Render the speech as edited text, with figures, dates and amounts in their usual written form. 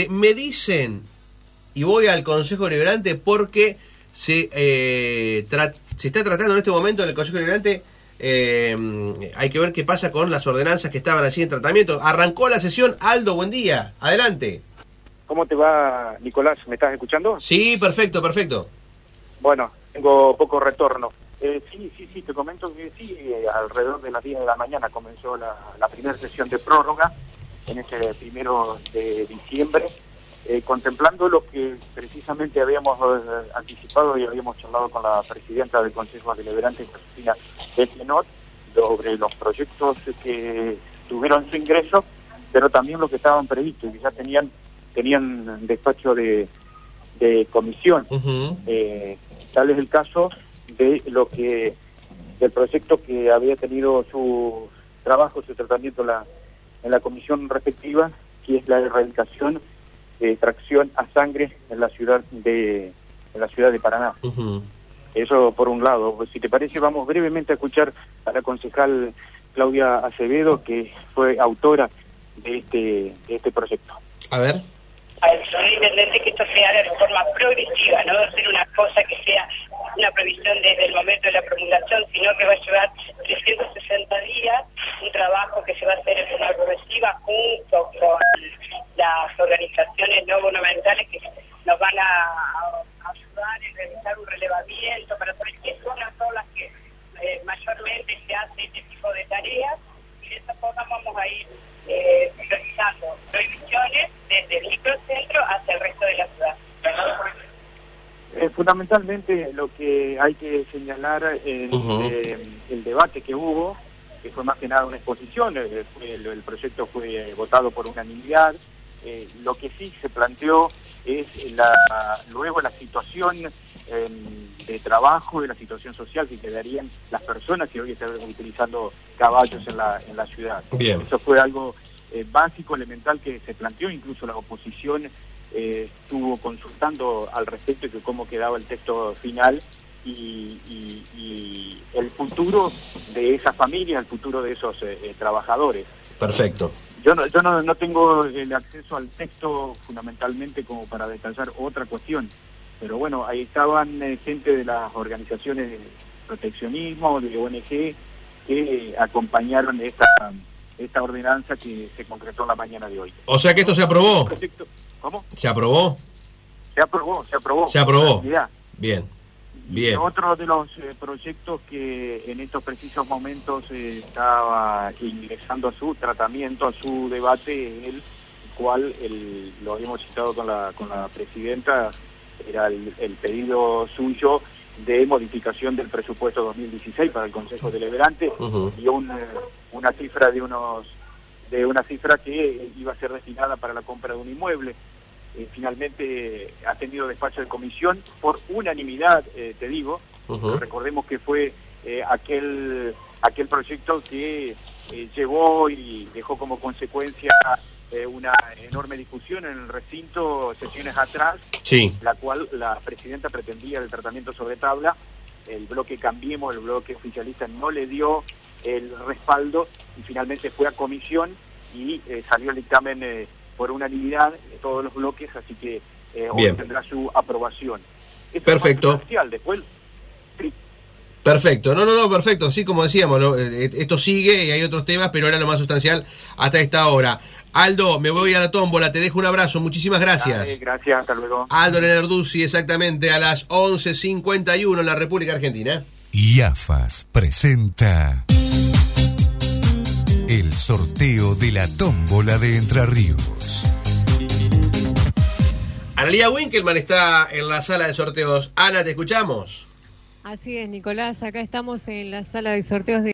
me dicen, y voy al Consejo Deliberante porque se está tratando en este momento en el Consejo Deliberante, hay que ver qué pasa con las ordenanzas que estaban allí en tratamiento. Arrancó la sesión. Aldo, buen día, adelante. ¿Cómo te va, Nicolás? ¿Me estás escuchando? Sí, perfecto. Bueno, tengo poco retorno. Sí, te comento que sí, alrededor de las 10 de la mañana comenzó la primera sesión de prórroga en ese 1 de diciembre, contemplando lo que precisamente habíamos anticipado y habíamos charlado con la presidenta del Consejo Deliberante, Josefina Bettenot, sobre los proyectos que tuvieron su ingreso, pero también los que estaban previstos y que ya tenían despacho de comisión. Tal es el caso de del proyecto que había tenido su trabajo, su tratamiento en la comisión respectiva, que es la erradicación de tracción a sangre en la ciudad de Paraná. Eso por un lado. Pues, si te parece, vamos brevemente a escuchar a la concejal Claudia Acevedo, que fue autora de este proyecto. A ver. Al señor intendente, que esto sea de forma progresiva, no hacer una cosa que sea una previsión desde el momento de la promulgación, sino que va a llevar 360 días, un trabajo que se va a hacer en forma progresiva junto con las organizaciones no gubernamentales que nos van a ayudar en realizar un relevamiento para saber qué zonas son las que mayormente se hace este tipo de tareas, y de esa forma vamos a ir realizando prohibiciones desde el microcentro hacia el resto de la ciudad. Fundamentalmente lo que hay que señalar es el debate que hubo, que fue más que nada una exposición. El proyecto fue votado por unanimidad. Lo que sí se planteó es luego la situación de trabajo y la situación social que quedarían las personas que hoy están utilizando caballos en la ciudad. Bien. Eso fue algo básico, elemental, que se planteó. Incluso la oposición estuvo consultando al respecto de cómo quedaba el texto final y el futuro de esas familias, el futuro de esos trabajadores. Perfecto. Yo no tengo el acceso al texto fundamentalmente como para detallar otra cuestión, pero bueno, ahí estaban gente de las organizaciones de proteccionismo, de ONG, que acompañaron esta ordenanza que se concretó en la mañana de hoy. O sea que esto se aprobó. ¿Cómo? ¿Se aprobó? Se aprobó. Se aprobó. Bien. Y otro de los proyectos que en estos precisos momentos estaba ingresando a su tratamiento, a su debate, el cual lo habíamos citado con la presidenta, era el pedido suyo de modificación del presupuesto 2016 para el Consejo Deliberante, y una cifra una cifra que iba a ser destinada para la compra de un inmueble. Finalmente ha tenido despacho de comisión por unanimidad, te digo. Recordemos que fue aquel proyecto que llevó y dejó como consecuencia una enorme discusión en el recinto sesiones atrás, la cual la presidenta pretendía el tratamiento sobre tabla. El bloque Cambiemos, el bloque oficialista, no le dio el respaldo y finalmente fue a comisión y salió el dictamen por unanimidad de todos los bloques, así que hoy tendrá su aprobación. Perfecto. Después, sí. Perfecto, no, perfecto. Sí, como decíamos, esto sigue y hay otros temas, pero era lo más sustancial hasta esta hora. Aldo, me voy a la tómbola, te dejo un abrazo, muchísimas gracias. Gracias, hasta luego. Aldo Lenarduzzi, exactamente a las 11:51 en la República Argentina. IAFAS presenta el sorteo de la tómbola de Entre Ríos. Analía Winkelmann está en la sala de sorteos. Ana, ¿te escuchamos? Así es, Nicolás, acá estamos en la sala de sorteos de